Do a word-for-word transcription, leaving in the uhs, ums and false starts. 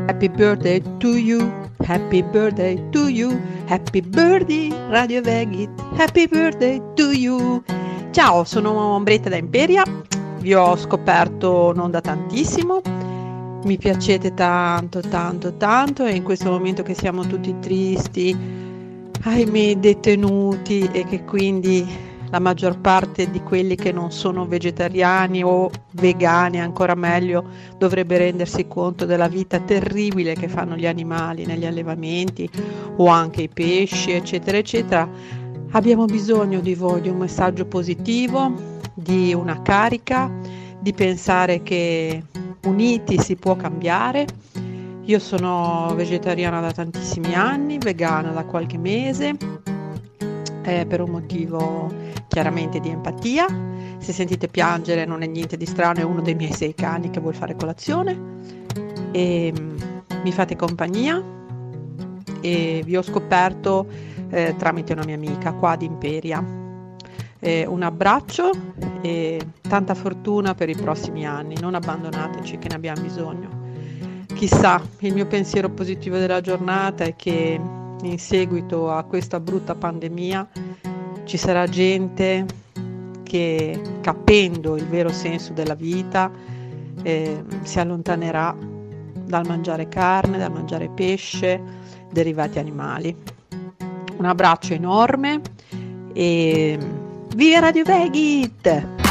Happy birthday to you, happy birthday to you, happy birthday Radio Vegit, happy birthday to you. Ciao, sono Ombretta da Imperia, vi ho scoperto non da tantissimo, mi piacete tanto tanto tanto e in questo momento che siamo tutti tristi, ahimè detenuti, e che quindi la maggior parte di quelli che non sono vegetariani o vegani, ancora meglio, dovrebbe rendersi conto della vita terribile che fanno gli animali negli allevamenti o anche i pesci, eccetera, eccetera. Abbiamo bisogno di voi, di un messaggio positivo, di una carica, di pensare che uniti si può cambiare. Io sono vegetariana da tantissimi anni, vegana da qualche mese, eh, per un motivo chiaramente di empatia. Se sentite piangere non è niente di strano, è uno dei miei sei cani che vuol fare colazione e mm, mi fate compagnia, e vi ho scoperto eh, tramite una mia amica qua di Imperia. Eh, un abbraccio e tanta fortuna per i prossimi anni, non abbandonateci che ne abbiamo bisogno. Chissà, il mio pensiero positivo della giornata è che in seguito a questa brutta pandemia ci sarà gente che, capendo il vero senso della vita, eh, si allontanerà dal mangiare carne, dal mangiare pesce, derivati animali. Un abbraccio enorme e viva Radio Vegit!